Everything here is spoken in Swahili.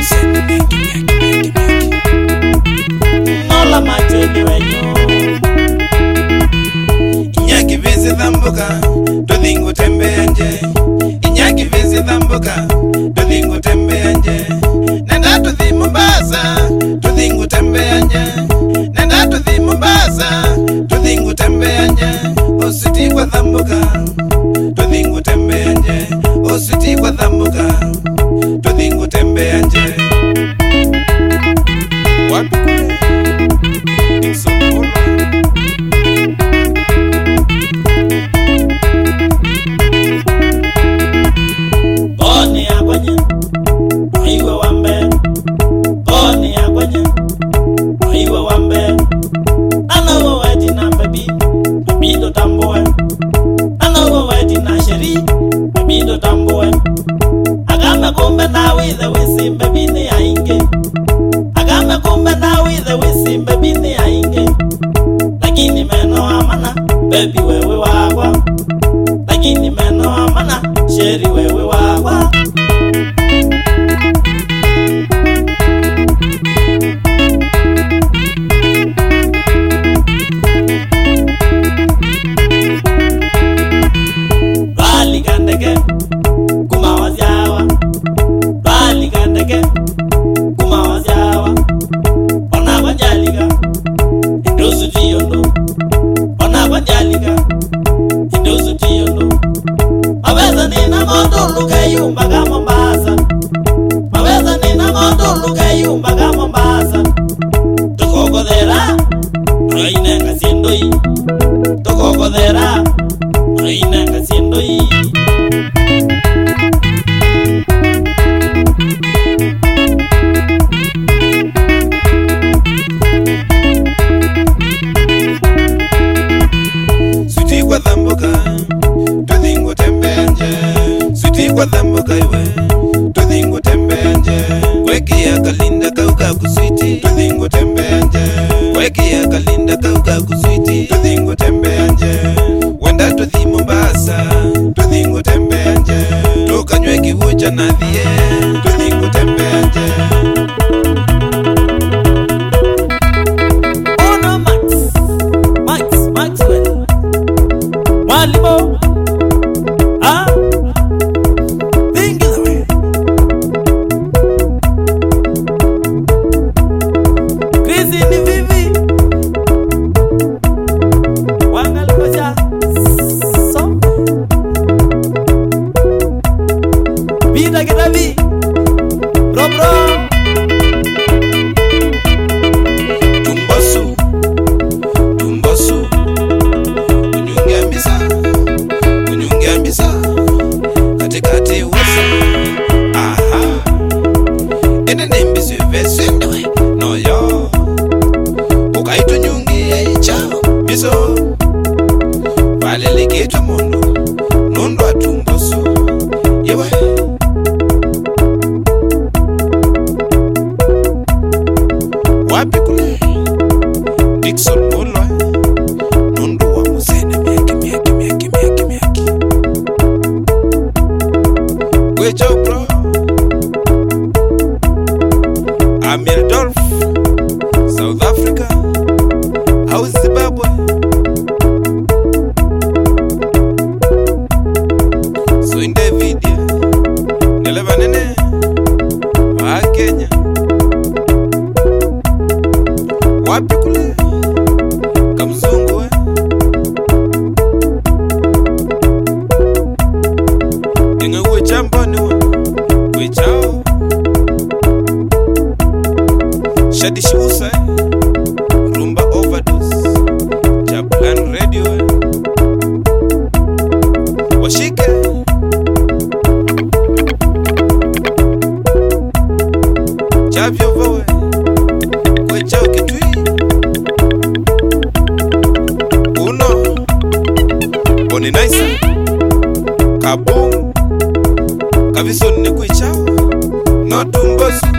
Nola mateni wenyo Inyaki vizi dhambuka Tudhingu tembea nje Inyaki vizi dhambuka Tudhingu tembea nje Nenda tudhi Mombasa Tudhingu tembea nje Nenda tudhi Mombasa Tudhingu tembea nje Ositi kwa dhambuka Tudhingu tembea nje Ositi kwa dhambuka Tudhingu tembea nje Wapi kule Dixon Boni ya kwenye Iwe wambe Boni ya kwenye Iwe wambe Anawo waji na baby Babido tambue Anawo waji na sheri Babido tambue Agame kumbe na withe wisi mbebini ya inge Agame kumbe na withe wisi mbebini ya inge Lakini meno amana Baby wewe wakwa Lakini meno amana Sheri wewe wakwa Bali kandeke Kumawaziawa Bali kandeke Kumawaziawa Ona wanjalika Indosu tiyondo Ona wanjalika Indosu tiyondo Maweza nina moto luka yumba kama Mombasa Maweza nina moto luka yumba kama Mombasa Tukogodhera Noine kasiendo hii Tukogodhera Noine kasiendo hii Suti kwa dhambuka Tudhingu tembea nje Suti kwa dhambuka iwe Tudhingu tembea nje Weki ya kalinda kauka kuswiti Tudhingu tembea nje Weki ya kalinda kauka kuswiti Tudhingu tembea nje Wenda tudhi Mombasa Tudhingu tembea nje Tukanywe kivucha na dhie Tudhingu tembea nje Ono Maxwell Mwalimu Vingilawe Krisi ni vivi Wangalikocha So Vida kitabi Bro Tumbosu Tumbosu Unyungia misa Katikati wasa Aha Ene nembisi vesendewe No yo Ukaitu nyungi ya ichao Miso Vale likitu mundu Nundu wa tumbosu Yewe Wapi kule Dixon Mulwa Nundu wa muzene miaki Wecho bro Amir Dolph South Africa Au Zimbabwe Soinde Vidia Neleva nene Wa Kenya Wapi kule Kamzungu Inga uwe chamboni uwe chao Shadishi usa Rumba overdose Japlan radio Washike Chavyo vowe Uwe chao kitui Uno Boni naisa Kaboom Kaviso ni kuichao No tumbosu